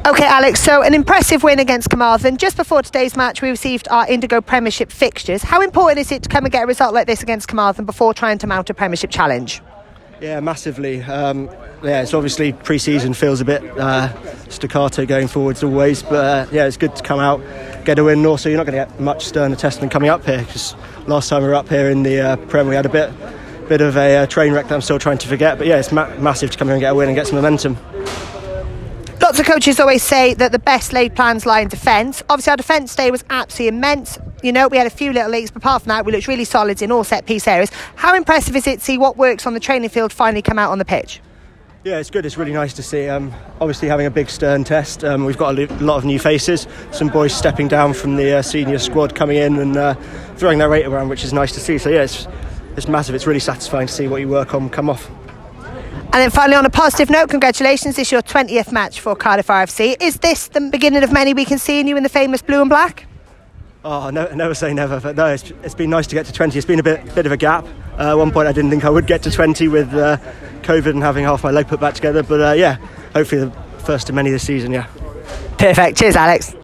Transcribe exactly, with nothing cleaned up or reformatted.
OK, Alex, so an impressive win against Carmarthen. Just before today's match, we received our Indigo Premiership fixtures. How important is it to come and get a result like this against Carmarthen before trying to mount a Premiership challenge? Yeah, massively. Um, yeah, it's obviously pre-season feels a bit uh, staccato going forwards always, but uh, yeah, it's good to come out, get a win. And also, you're not going to get much sterner test than coming up here, because last time we were up here in the uh, Prem, we had a bit, bit of a uh, train wreck that I'm still trying to forget. But yeah, it's ma- massive to come here and get a win and get some momentum. Lots of coaches always say that the best laid plans lie in defence. Obviously, our defence day was absolutely immense. You know, we had a few little leaks, but apart from that, we looked really solid in all set-piece areas. How impressive is it to see what works on the training field finally come out on the pitch? Yeah, it's good. It's really nice to see. Um, obviously, having a big stern test, um, we've got a lot of new faces. Some boys stepping down from the uh, senior squad coming in and uh, throwing their weight around, which is nice to see. So yeah, it's, it's massive. It's really satisfying to see what you work on come off. And then finally, on a positive note, congratulations, it's your twentieth match for Cardiff R F C. Is this the beginning of many we can see in you in the famous blue and black? Oh, no, never say never, but no, it's, it's been nice to get to twenty. It's been a bit bit of a gap. Uh, at one point I didn't think I would get to twenty with uh, COVID and having half my leg put back together, but uh, yeah, hopefully the first of many this season, yeah. Perfect, cheers Alex.